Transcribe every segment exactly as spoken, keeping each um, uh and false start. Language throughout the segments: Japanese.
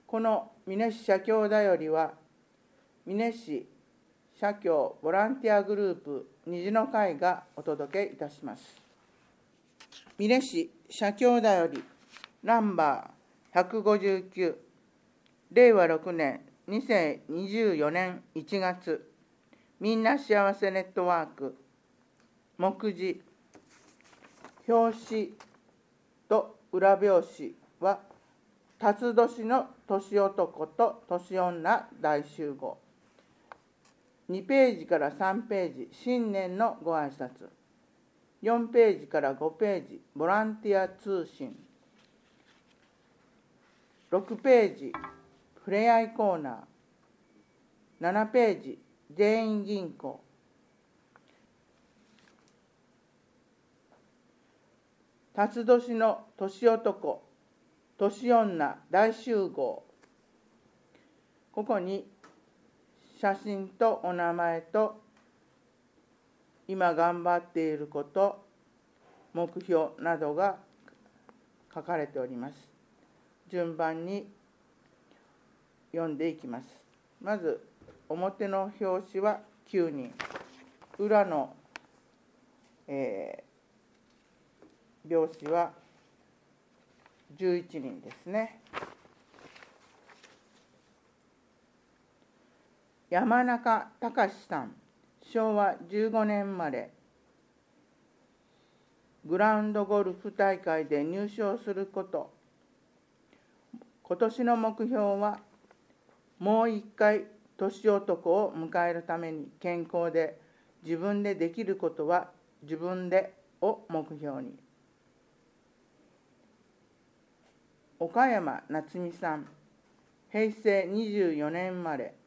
この美祢市社協だよりは、美祢市社協ボランティアグループ虹の会がお届けいたします。美祢市社協だよりナンバーひゃくごじゅうきゅう、れいわろくねんにせんにじゅうよねんいちがつ、みんな幸せネットワーク、目次、表紙と裏表紙は、辰年の年男と年女大集合。にページからさんページ、新年のご挨拶。よんページからごページ、ボランティア通信。ろくページ、ふれあいコーナー。ななページ、全員銀行。辰年の年男、年女大集合。ここに写真とお名前と今頑張っていること、目標などが書かれております。順番に読んでいきます。まず表の表紙はきゅうにん、裏の、えー、表紙はじゅういちにんですね。山中隆さん、しょうわじゅうごねん生まれ。グラウンドゴルフ大会で入賞すること。今年の目標は、もう一回年男を迎えるために健康で自分でできることは自分でを目標に。岡山夏美さん、へいせいにじゅうよねん生まれ。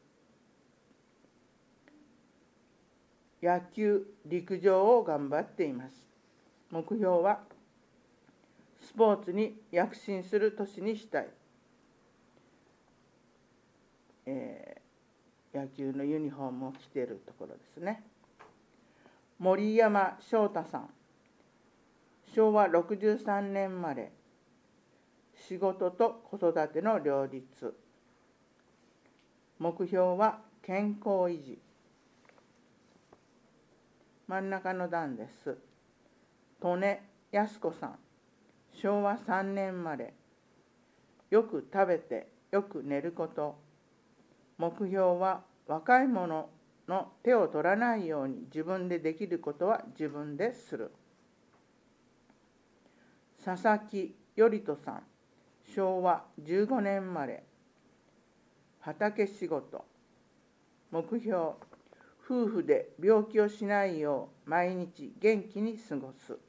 野球、陸上を頑張っています。目標は、スポーツに躍進する年にしたい。えー、野球のユニフォームを着ているところですね。森山翔太さん、しょうわろくじゅうさんねん生まれ。仕事と子育ての両立。目標は健康維持。真ん中の段です。利根靖子さん、しょうわさんねん生まれ。よく食べてよく寝ること。目標は若い者の手を取らないように自分でできることは自分でする。佐々木頼人さん、しょうわじゅうごねん生まれ。畑仕事。目標、夫婦で病気をしないよう毎日元気に過ごす。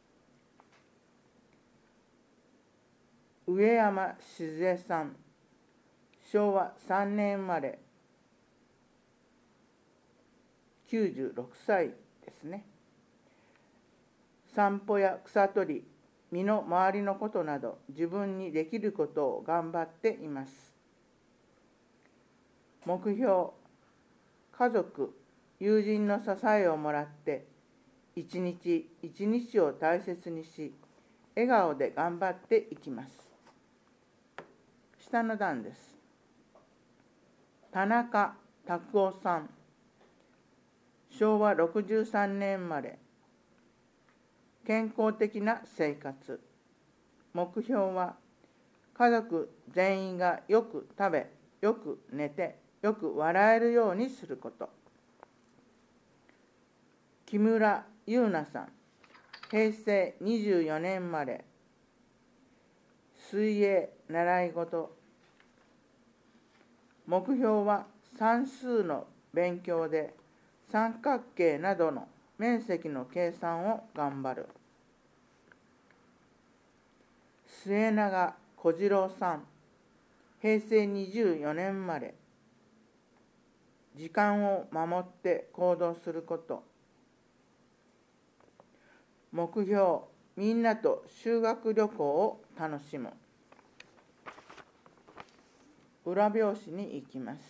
上山静江さん、しょうわさんねん生まれ。きゅうじゅうろくさいですね。散歩や草取り、身の回りのことなど自分にできることを頑張っています。目標、家族、友人の支えをもらって一日一日を大切にし、笑顔で頑張っていきます。下の段です。田中拓夫さん、しょうわろくじゅうさんねん生まれ。健康的な生活。目標は、家族全員がよく食べ、よく寝て、よく笑えるようにすること。木村優奈さん、へいせいにじゅうよねん生まれ。水泳習い事。目標は算数の勉強で三角形などの面積の計算を頑張る。末永小次郎さん、へいせいにじゅうよねん生まれ。時間を守って行動すること。目標、みんなと修学旅行を楽しむ。裏表紙に行きます。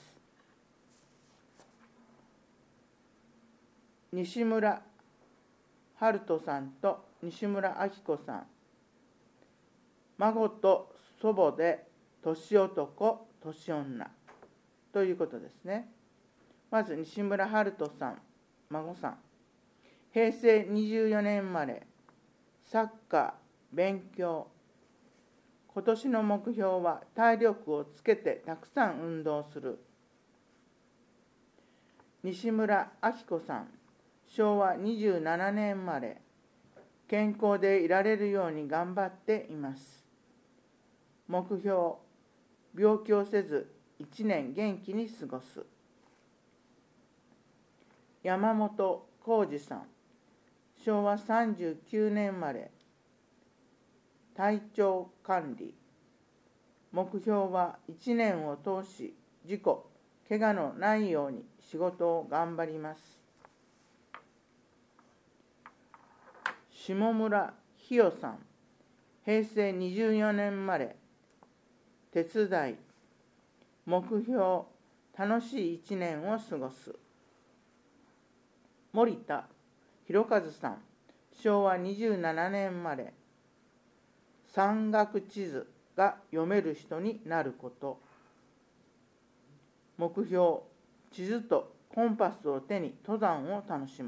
西村春人さんと西村明子さん。孫と祖母で年男、 年女ということですね。まず西村春人さん、孫さん。へいせいにじゅうよねん生まれ、サッカー、勉強。今年の目標は体力をつけてたくさん運動する。西村明子さん、しょうわにじゅうななねん生まれ、健康でいられるように頑張っています。目標、病気をせずいちねん元気に過ごす。山本浩二さん、しょうわさんじゅうきゅうねん生まれ、体調管理。目標はいちねんを通し事故、怪我のないように仕事を頑張ります。下村ひよさん、へいせいにじゅうよねん生まれ、手伝い。目標、楽しいいちねんを過ごす。森田博和さん、しょうわにじゅうななねん生まれ、山岳地図が読める人になること。目標、地図とコンパスを手に登山を楽しむ。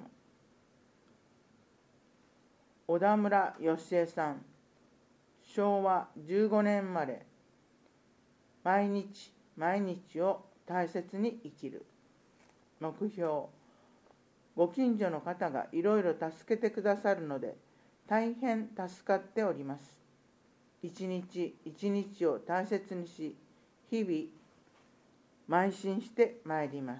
小田村義恵さん、しょうわじゅうごねん生まれ、毎日毎日を大切に生きる。目標、ご近所の方がいろいろ助けてくださるので大変助かっております。一日一日を大切にし、日々邁進してまいります。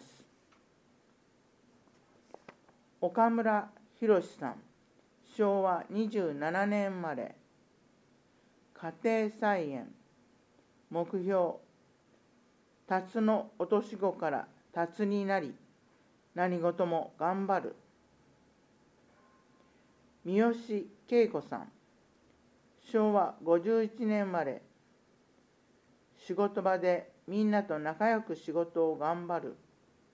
岡村博さん、しょうわにじゅうななねん生まれ、家庭菜園。目標、辰の落とし子から辰になり、何事も頑張る。三好恵子さん、しょうわごじゅういちねん生まれ、仕事場でみんなと仲良く仕事を頑張る。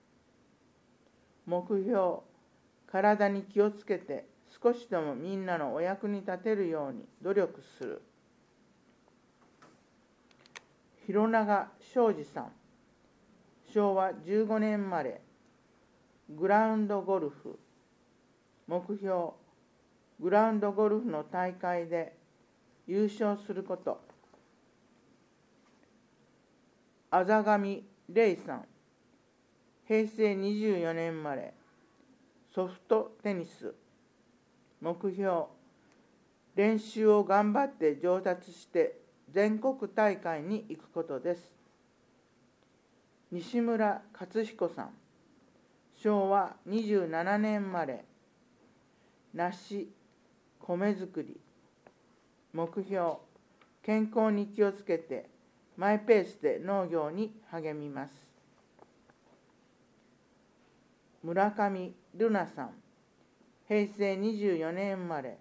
目標、体に気をつけて少しでもみんなのお役に立てるように努力する。広永昌司さん、しょうわじゅうごねん生まれ、グラウンドゴルフ。目標、グラウンドゴルフの大会で優勝すること。あざがみれいさん、へいせいにじゅうよねん生まれ、ソフトテニス。目標、練習を頑張って上達して全国大会に行くことです。西村勝彦さん、しょうわにじゅうななねん生まれ、梨、米作り。目標、健康に気をつけてマイペースで農業に励みます。村上瑠奈さん、へいせいにじゅうよねん生まれ、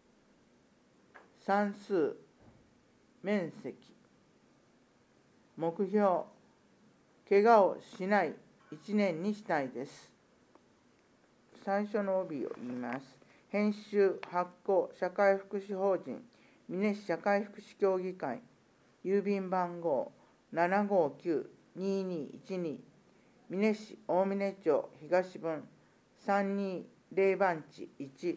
算数、面積。目標、怪我をしないいちねんにしたいです。最初の帯を言います。編集発行社会福祉法人美祢市社会福祉協議会、郵便番号 ななごきゅうにーにーいちにー、美祢市大峰町東分さんにーぜろ番地いち、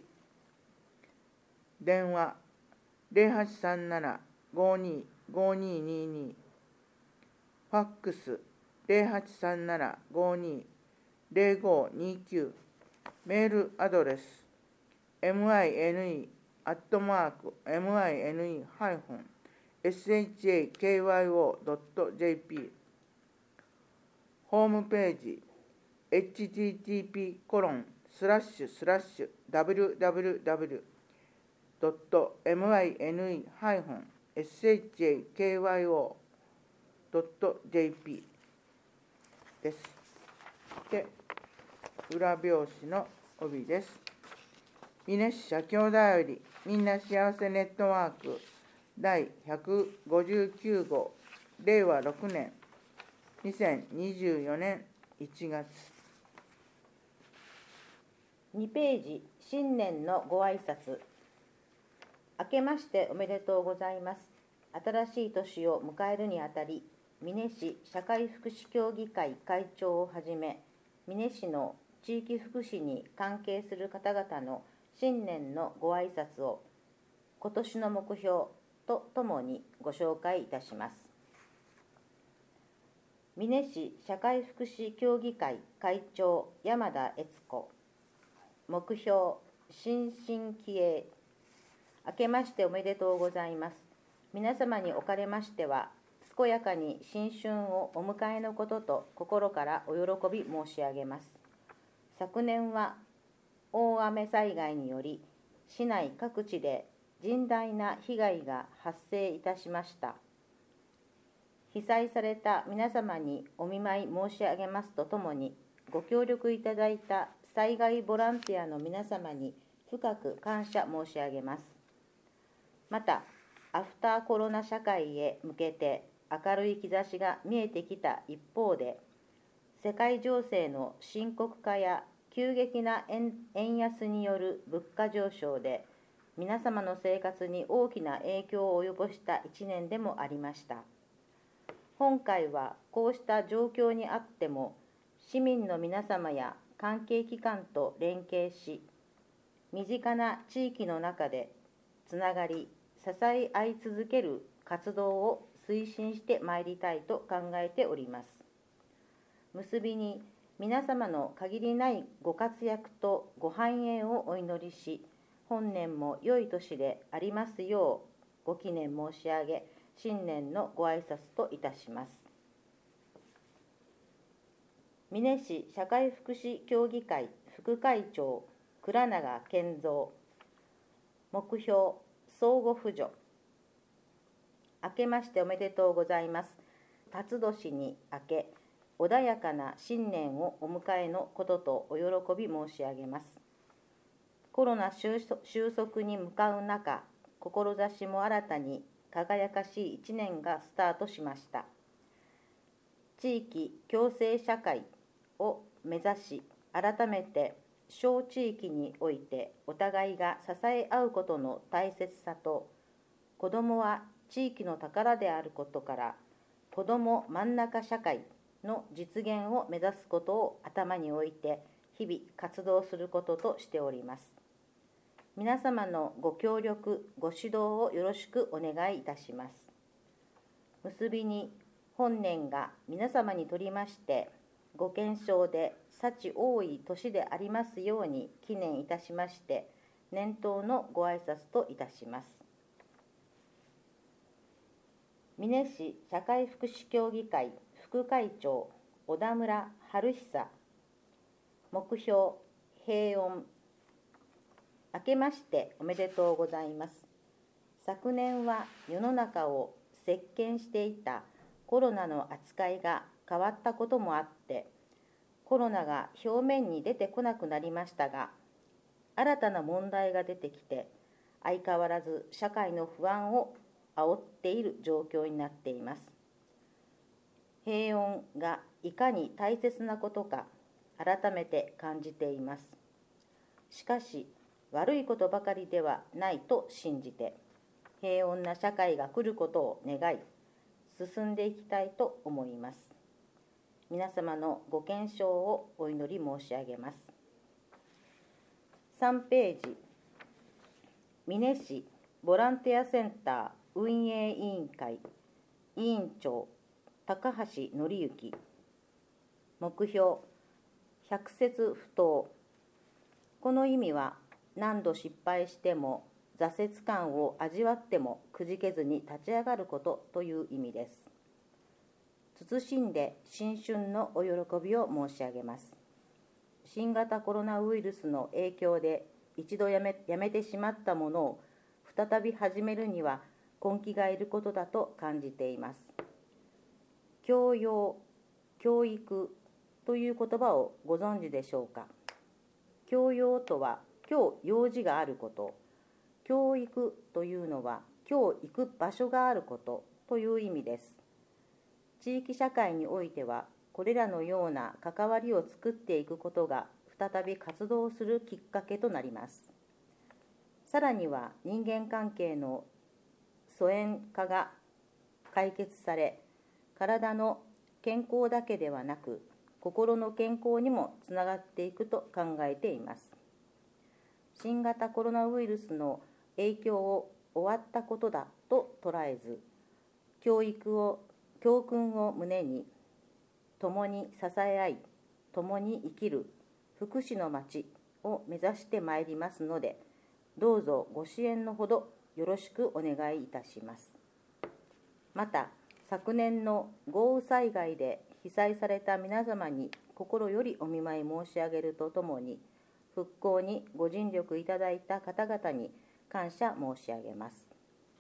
電話ゼロはちさんなな ごにーごにーにーにー、ファックスゼロはちさんなな ごにーぜろごにーきゅう、メールアドレス ミネ アットマーク ミネ ハイフン シャキョ ドット ジェーピー、 ホームページ エイチティーティーピーコロンスラッシュスラッシュダブリューダブリューダブリュードット ミネ ハイフン シャキョ ドット ジェーピー です。で、裏表紙の帯です。美祢市社協だよりみんな幸せネットワークだいひゃくごじゅうきゅうごう、れいわろくねんにせんにじゅうよねんいちがつ。 にページ、新年のご挨拶。明けましておめでとうございます。新しい年を迎えるにあたり、 美祢市社会福祉協議会会長をはじめ、美祢市の地域福祉に関係する方々の新年のご挨拶を今年の目標とともにご紹介いたします。美祢市社会福祉協議会会長山田悦子。目標新進気鋭。明けましておめでとうございます。皆様におかれましては、健やかに新春をお迎えのことと心からお喜び申し上げます。昨年は大雨災害により市内各地で甚大な被害が発生いたしました。被災された皆様にお見舞い申し上げますとともに、ご協力いただいた災害ボランティアの皆様に深く感謝申し上げます。また、アフターコロナ社会へ向けて明るい兆しが見えてきた一方で、世界情勢の深刻化や急激な円円安による物価上昇で、皆様の生活に大きな影響を及ぼした一年でもありました。本会はこうした状況にあっても、市民の皆様や関係機関と連携し、身近な地域の中でつながり、支え合い続ける活動を推進してまいりたいと考えております。結びに、皆様の限りないご活躍とご繁栄をお祈りし、本年も良い年でありますようご祈念申し上げ、新年のご挨拶といたします。美祢市社会福祉協議会副会長倉永健三。目標相互扶助。明けましておめでとうございます。辰年に明け、穏やかな新年をお迎えのこととお喜び申し上げます。コロナ収束に向かう中、志も新たに輝かしい一年がスタートしました。地域共生社会を目指し、改めて小地域においてお互いが支え合うことの大切さと、子どもは地域の宝であることから、子ども真ん中社会の実現を目指すことを頭に置いて、日々活動することとしております。皆様のご協力、ご指導をよろしくお願いいたします。結びに、本年が皆様にとりまして、ご健勝で幸多い年でありますように祈念いたしまして、年頭のご挨拶といたします。美祢市社会福祉協議会副会長小田村春久。目標平穏。明けましておめでとうございます。昨年は世の中を席巻していたコロナの扱いが変わったこともあって、コロナが表面に出てこなくなりましたが、新たな問題が出てきて、相変わらず社会の不安を煽っている状況になっています。平穏がいかに大切なことか、改めて感じています。しかし、悪いことばかりではないと信じて、平穏な社会が来ることを願い、進んでいきたいと思います。皆様のご健勝をお祈り申し上げます。さんページ、美祢市ボランティアセンター運営委員会委員長高橋紀之。目標百節不答。この意味は、何度失敗しても挫折感を味わってもくじけずに立ち上がることという意味です。謹んで新春のお喜びを申し上げます。新型コロナウイルスの影響で一度やめ、やめてしまったものを再び始めるには根気がいることだと感じています。教養、教育という言葉をご存知でしょうか。教養とは今日用事があること、教育というのは今日行く場所があることという意味です。地域社会においては、これらのような関わりを作っていくことが再び活動するきっかけとなります。さらには人間関係の疎遠化が解決され、 体の健康だけではなく、心の健康にもつながっていくと考えています。新型コロナウイルスの影響を終わったことだと捉えず、教育を、教訓を胸に、共に支え合い、共に生きる福祉の街を目指してまいりますので、どうぞご支援のほどよろしくお願いいたします。また、昨年の豪雨災害で被災された皆様に心よりお見舞い申し上げるとともに、復興にご尽力いただいた方々に感謝申し上げます。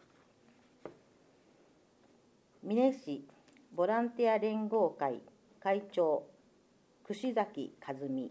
美祢市ボランティア連合会会長、串崎和美。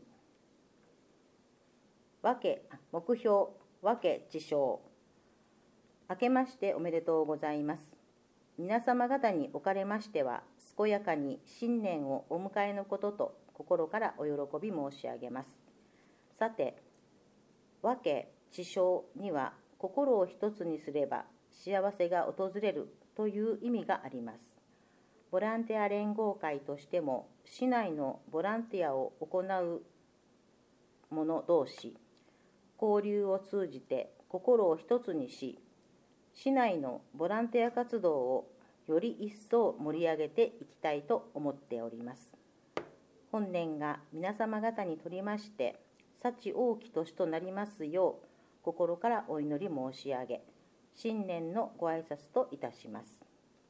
わけ目標わけ知賞。明けましておめでとうございます。皆様方におかれましては、健やかに新年をお迎えのことと心からお喜び申し上げます。さて、わけ知賞には心を一つにすれば幸せが訪れるという意味があります。ボランティア連合会としても、市内のボランティアを行う者同士、交流を通じて心を一つにし、市内のボランティア活動をより一層盛り上げていきたいと思っております。本年が皆様方にとりまして、幸多き年となりますよう、心からお祈り申し上げ、新年のご挨拶といたします。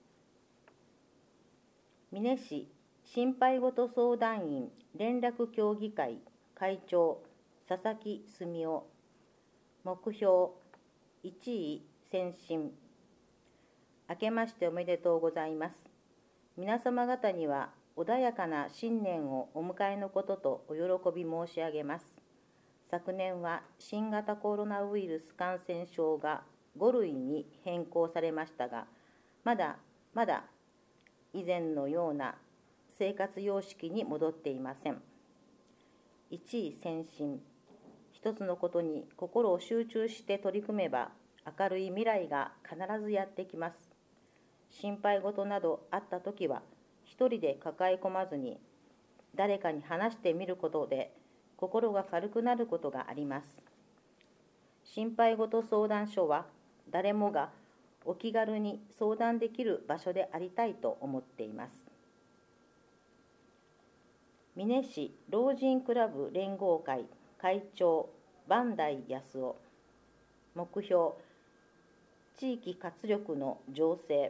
美祢市心配事相談員連絡協議会会長、佐々木澄夫。目標いちい先進。明けましておめでとうございます。皆様方には穏やかな新年をお迎えのこととお喜び申し上げます。昨年は新型コロナウイルス感染症がご類に変更されましたが、まだまだ以前のような生活様式に戻っていません。一位先進。一つのことに心を集中して取り組めば、明るい未来が必ずやってきます。心配事などあったときは、一人で抱え込まずに、誰かに話してみることで、心が軽くなることがあります。心配事相談所は、誰もがお気軽に相談できる場所でありたいと思っています。美祢市老人クラブ連合会会長、磐梯康夫。目標、地域活力の醸成。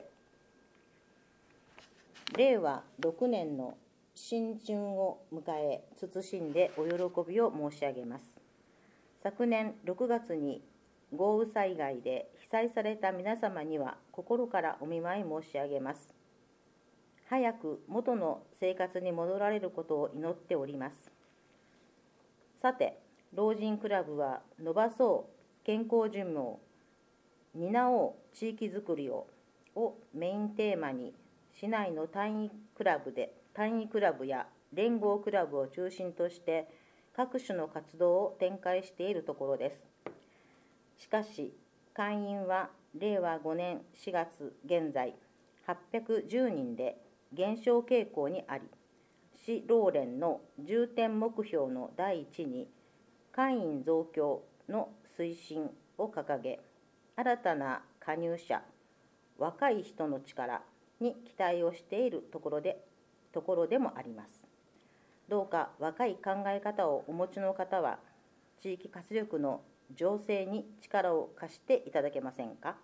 れいわろくねんの新春を迎え、謹んでお喜びを申し上げます。昨年ろくがつに豪雨災害で被災された皆様には心からお見舞い申し上げます。早く元の生活に戻られることを祈っております。さて、老人クラブは伸ばそう健康寿命、担おう地域づくりををメインテーマに、市内の単位クラブで単位クラブや連合クラブを中心として各種の活動を展開しているところです。しかし、会員はれいわごねんしがつ現在はっぴゃくじゅうにんで減少傾向にあり、市労連の重点目標の第一に、会員増強の推進を掲げ、新たな加入者、若い人の力に期待をしているところで、ところでもあります。どうか若い考え方をお持ちの方は、地域活力の醸成に力を貸していただけませんか。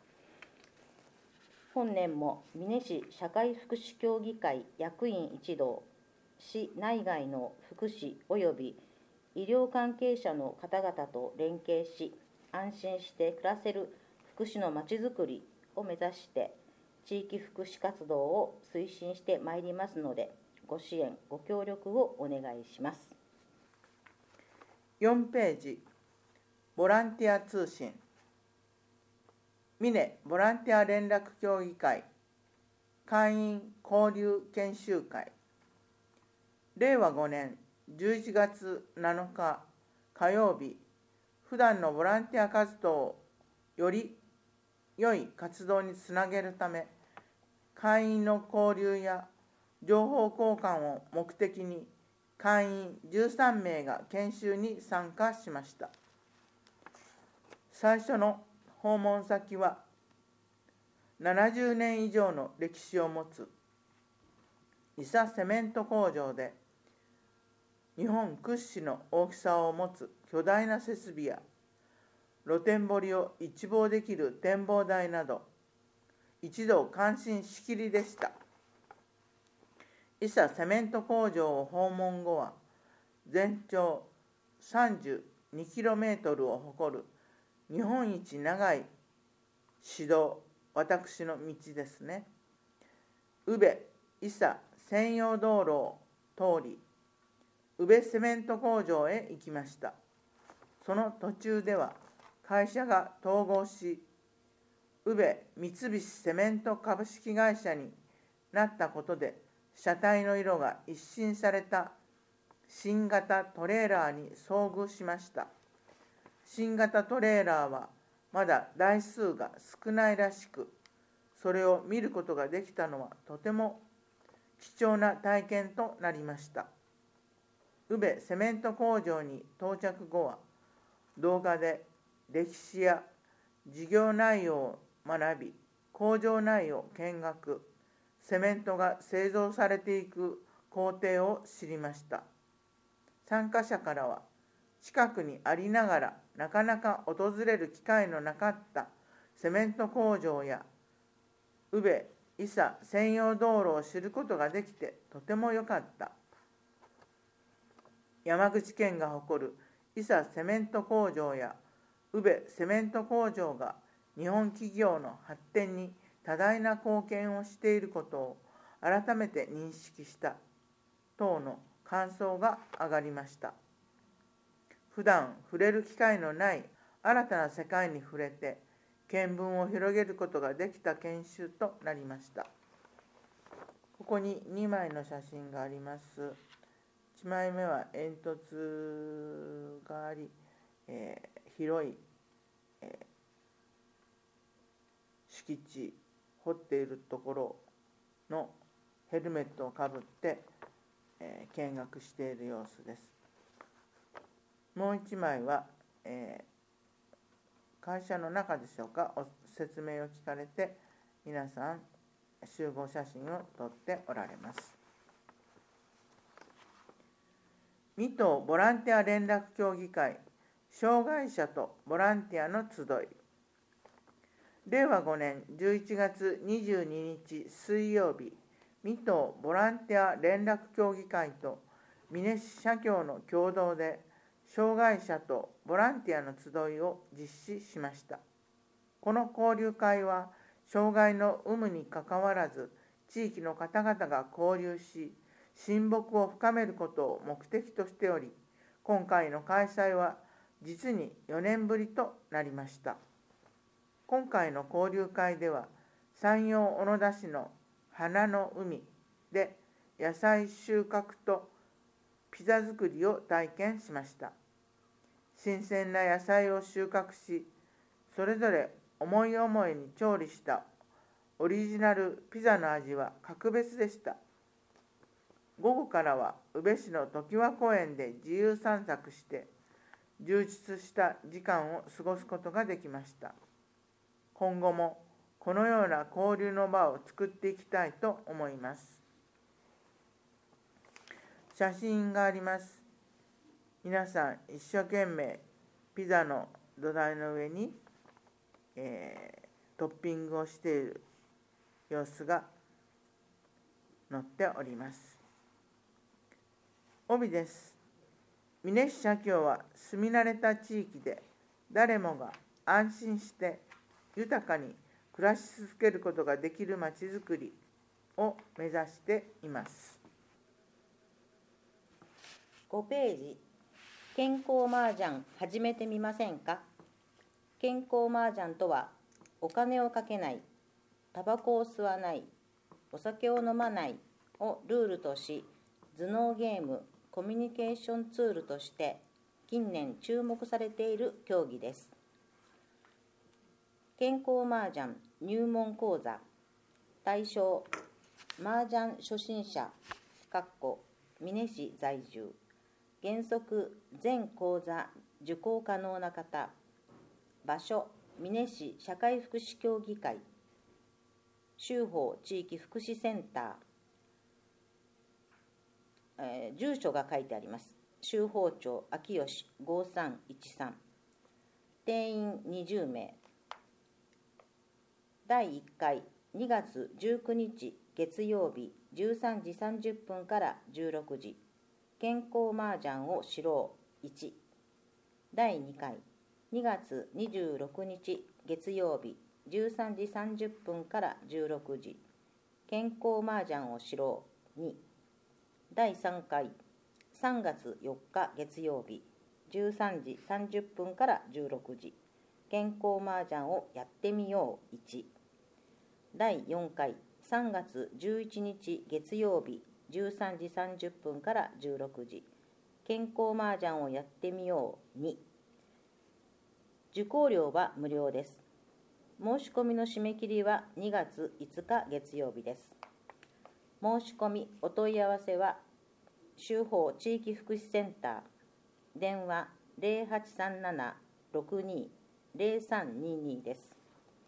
本年も美祢市社会福祉協議会役員一同、市内外の福祉及び医療関係者の方々と連携し、安心して暮らせる福祉のまちづくりを目指して、地域福祉活動を推進してまいりますので、ご支援、ご協力をお願いします。 よんページ、ボランティア通信。美祢ボランティア連絡協議会会員交流研修会。れいわごねんじゅういちがつなのか火曜日、普段のボランティア活動をより良い活動につなげるため、 会員の交流や情報交換を目的に会員じゅうさんめいが研修に参加しました。最初の訪問先はななじゅうねん以上の歴史を持つ伊佐セメント工場で、日本屈指の大きさを持つ巨大な設備や露天掘りを一望できる展望台など、一同感心しきりでした。伊佐セメント工場を訪問後は、全長 さんじゅうにキロメートル を誇る日本一長い市道、私の道ですね、宇部伊佐専用道路を通り、宇部セメント工場へ行きました。その途中では会社が統合し、宇部三菱セメント株式会社になったことで、車体の色が一新された新型トレーラーに遭遇しました。新型トレーラーはまだ台数が少ないらしく、それを見ることができたのはとても貴重な体験となりました。宇部セメント工場に到着後は、動画で歴史や事業内容を学び、工場内を見学、セメントが製造されていく工程を知りました。参加者からは、近くにありながらなかなか訪れる機会のなかったセメント工場や宇部伊佐専用道路を知ることができてとても良かった。山口県が誇る伊佐セメント工場や宇部セメント工場が日本企業の発展に多大な貢献をしていることを改めて認識した等の感想が上がりました。普段触れる機会のない新たな世界に触れて見聞を広げることができた研修となりました。ここににまいの写真があります。いちまいめは煙突があり、えー、広い、えー、敷地、掘っているところのヘルメットをかぶって、えー、見学している様子です。もういちまいは、えー、会社の中でしょうか、お説明を聞かれて、皆さん集合写真を撮っておられます。水戸ボランティア連絡協議会、障害者とボランティアの集い。れいわごねんじゅういちがつにじゅうににち水曜日、水戸ボランティア連絡協議会と美祢市社協の共同で、障害者とボランティアの集いを実施しました。この交流会は、障害の有無にかかわらず、地域の方々が交流し、親睦を深めることを目的としており、今回の開催は実によねんぶりとなりました。今回の交流会では、山陽小野田市の花の海で野菜収穫とピザ作りを体験しました。新鮮な野菜を収穫し、それぞれ思い思いに調理したオリジナルピザの味は格別でした。午後からは宇部市の常盤公園で自由散策して、充実した時間を過ごすことができました。今後もこのような交流の場を作っていきたいと思います。写真があります。皆さん一生懸命ピザの土台の上に、えー、トッピングをしている様子が載っております。帯です。美祢市社協は住み慣れた地域で誰もが安心して豊かに暮らし続けることができるまちづくりを目指しています。 ごページ、健康麻雀始めてみませんか。健康麻雀とは、お金をかけない、タバコを吸わない、お酒を飲まないをルールとし、頭脳ゲーム、コミュニケーションツールとして近年注目されている競技です。健康麻雀入門講座。 対象、麻雀初心者（美祢市在住）、原則全講座受講可能な方。場所、美祢市社会福祉協議会、州法地域福祉センター、えー、住所が書いてあります。州法町秋吉ごさんいちさん。定員にじゅうめい。だいいっかいにがつじゅうくにち月曜日じゅうさんじさんじゅっぷんからじゅうろくじ。健康麻雀を知ろういち。だいにかいにがつにじゅうろくにち月曜日じゅうさんじさんじゅっぷんからじゅうろくじ。健康麻雀を知ろうに。だいさんかいさんがつよっか月曜日じゅうさんじさんじゅっぷんからじゅうろくじ。健康麻雀をやってみよういち。だいよんかいさんがつじゅういちにち月曜日じゅうさんじさんじゅっぷんからじゅうろくじ。健康麻雀をやってみように。受講料は無料です。申し込みの締め切りはにがついつか月曜日です。申し込みお問い合わせは州法地域福祉センター、電話 ゼロはちさんなな ろくに ゼロさんにに です。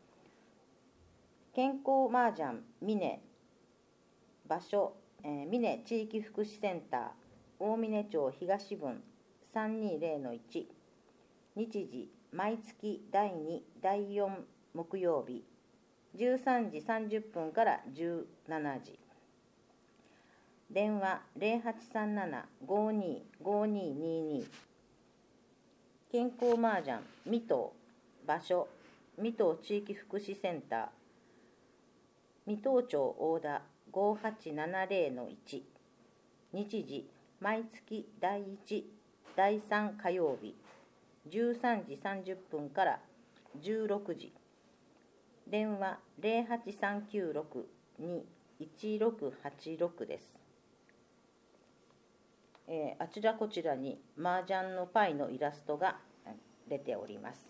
健康麻雀美祢。場所、えー、美祢地域福祉センター、大峰町東分 さんにゼロのいち。日時毎月だいに、だいよん木曜日じゅうさんじさんじゅっぷんからじゅうしちじ。電話 ゼロはちさんなな ごにごににに。健康麻雀水戸。場所、水戸地域福祉センター、水戸町大田ごはちななゼロのいち。日時毎月だいいち、だいさん火曜日じゅうさんじさんじゅっぷんからじゅうろくじ。電話 ゼロはちさんきゅうろく にいちろくはちろく です。えー、あちらこちらに麻雀のパイのイラストが出ております。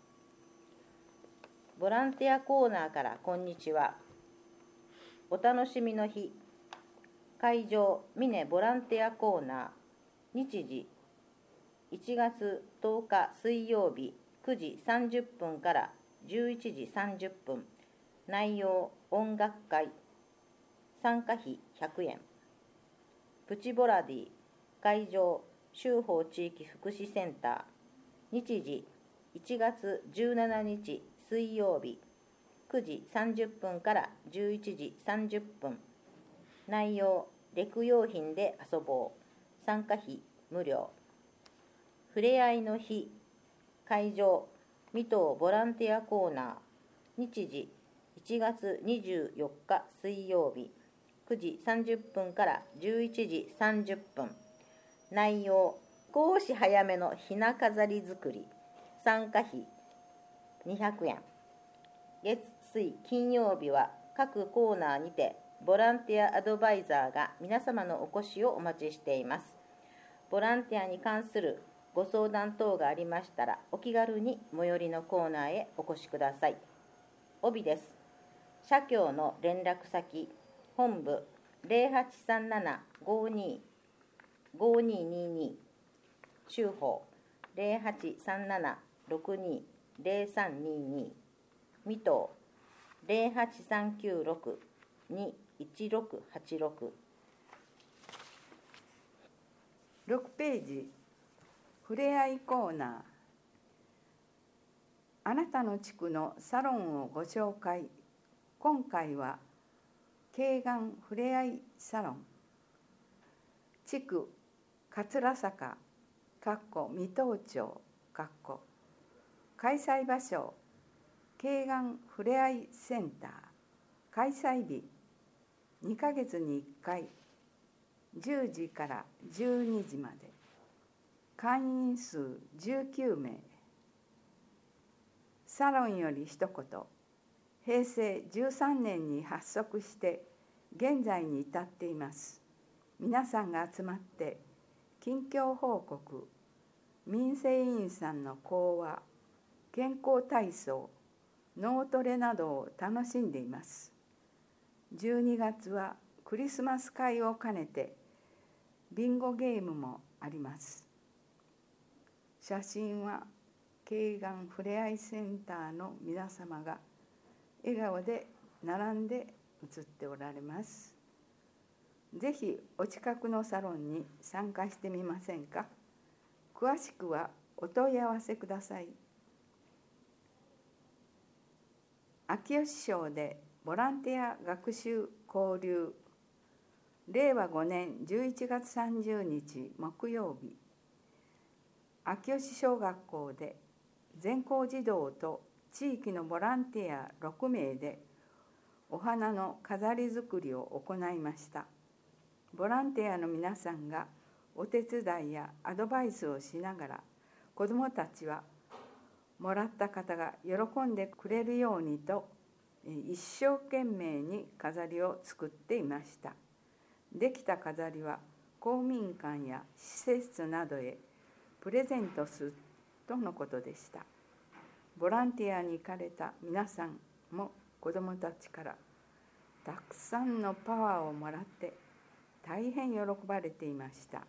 ボランティアコーナーからこんにちは。お楽しみの日。会場美祢ボランティアコーナー。日時いちがつとおか水曜日くじさんじゅっぷんからじゅういちじさんじゅっぷん。内容音楽会。参加費ひゃくえん。プチボラディ。会場州法地域福祉センター。日時いちがつじゅうしちにち水曜日くじさんじゅっぷんからじゅういちじさんじゅっぷん。内容レク用品で遊ぼう。参加費無料。ふれあいの日。会場水戸ボランティアコーナー。日時いちがつにじゅうよっか水曜日くじさんじゅっぷんからじゅういちじさんじゅっぷん。内容少し早めのひな飾り作り。参加費にひゃくえん。月水金曜日は各コーナーにてボランティアアドバイザーが皆様のお越しをお待ちしています。ボランティアに関するご相談等がありましたらお気軽に最寄りのコーナーへお越しください。帯です。社協の連絡先本部 ゼロはちさんなな ごにごににに。州法ゼロはちさんなな ろくに ゼロさんにに。水戸ゼロはちさんきゅうろく にいちろくはちろく。 ろくページ、ふれあいコーナー。あなたの地区のサロンをご紹介。今回は慶願ふれあいサロン。地区桂坂水戸町開催場所慶願ふれあいセンター。開催日にかげつにいっかいじゅうじからじゅうにじまで。会員数じゅうきゅうめい。サロンより一言。へいせいじゅうさんねんに発足して現在に至っています。皆さんが集まって近況報告、民生委員さんの講話、健康体操、脳トレなどを楽しんでいます。 じゅうにがつはクリスマス会を兼ねてビンゴゲームもあります。写真は慶願ふれあいセンターの皆様が笑顔で並んで写っておられます。ぜひお近くのサロンに参加してみませんか。詳しくはお問い合わせください。秋吉賞でボランティア学習交流、れいわごねんじゅういちがつさんじゅうにち木曜日、秋吉小学校で全校児童と地域のボランティアろくめいでお花の飾り作りを行いました。ボランティアの皆さんがお手伝いやアドバイスをしながら、子どもたちはもらった方が喜んでくれるようにと一生懸命に飾りを作っていました。できた飾りは公民館や施設などへプレゼントするとのことでした。ボランティアに行かれた皆さんも子どもたちからたくさんのパワーをもらって大変喜ばれていました。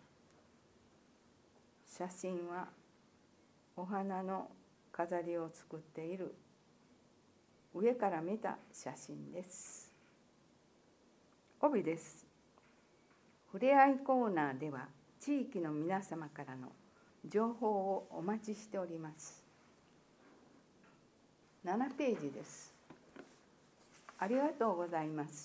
写真はお花の飾りを作っている上から見た写真です。帯です。ふれあいコーナーでは地域の皆様からの情報をお待ちしております。ななページです。ありがとうございます。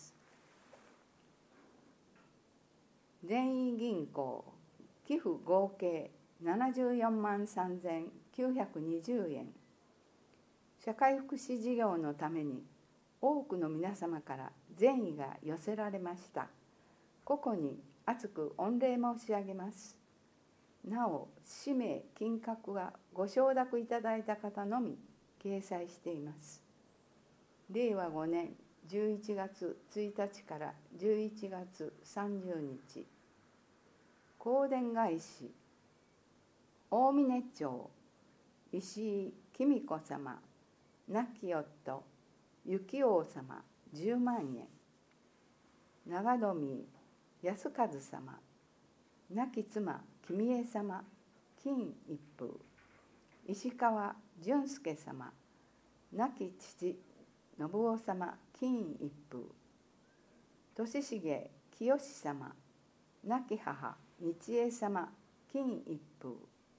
全員銀行寄付合計ななじゅうよんまんさんぜんきゅうひゃくにじゅうえん。社会福祉事業のために多くの皆様から善意が寄せられました。ここに厚く御礼申し上げます。なお、氏名、金額はご承諾いただいた方のみ掲載しています。れいわごねんじゅういちがつついたちからじゅういちがつさんじゅうにち、香典返し、大峰町、石井紀美子様、亡き夫、幸王様じゅうまんえん、長富安和様、亡き妻君江様金一封、石川淳介様、亡き父信夫様金一封、利重清様、亡き母日恵様金一封、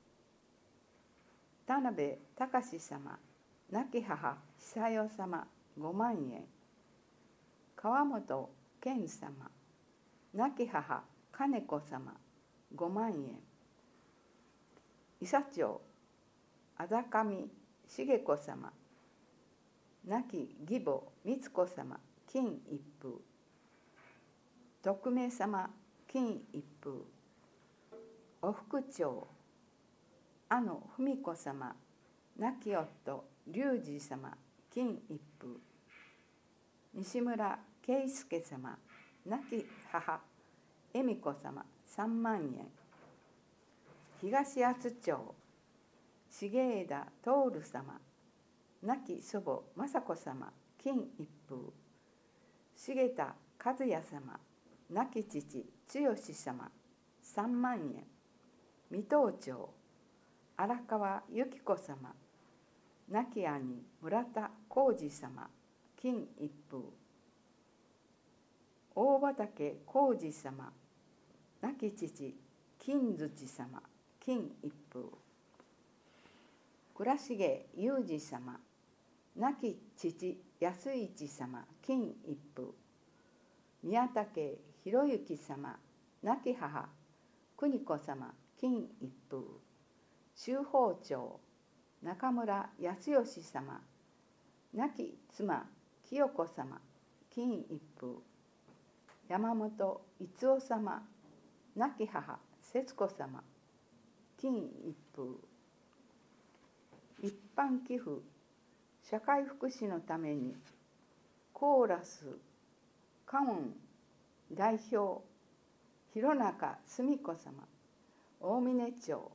田辺隆様、亡き母久代様ごまんえん、川本健様、亡き母金子様ごまんえん、伊佐町あざかみ茂子様、亡き義母光子様金一封、徳明様金一封、お副長阿野文子様、亡き夫龍二様金一封、西村圭介様、亡き母恵美子様さんまんえん、東厚町重枝徹様、亡き祖母雅子様金一封、重田和也様、亡き父剛様さんまんえん、水戸町荒川由紀子様、亡き兄村田浩二様金一封、大畑浩二様、亡き父金槌様金一封、倉重裕二様、亡き父安一様金一封、宮武博之様、亡き母邦子様金一封、周宝町中村康義様、亡き妻清子様金一封、山本逸夫様、亡き母節子様金一封、一般寄付社会福祉のためにコーラスカモン代表弘中澄子様、大峰町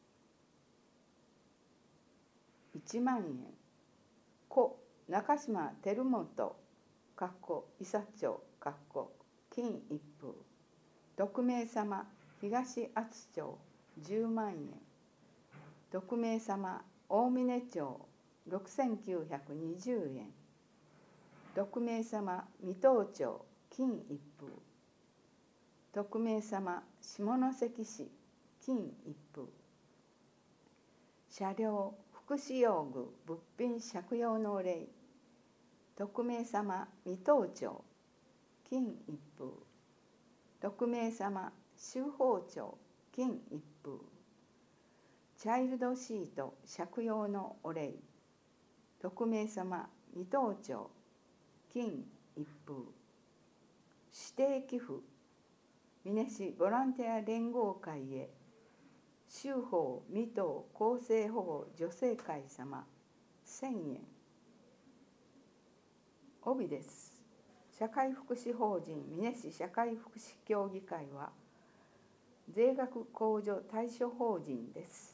いちまんえん、故中島照本かっこ伊佐町金一封。匿名様東厚町じゅうまんえん。匿名様大峰町ろくせんきゅうひゃくにじゅうえん。匿名様水戸町金一封。匿名様下関市金一封。車両福祉用具物品借用のお礼。匿名様水戸町金一封。匿名様州法町金一封。チャイルドシート借用のお礼。匿名様水戸町金一封。指定寄付美祢市ボランティア連合会へ州法水戸厚生保護女性会様せんえん。帯です。社会福祉法人美祢市社会福祉協議会は税額控除対処法人です。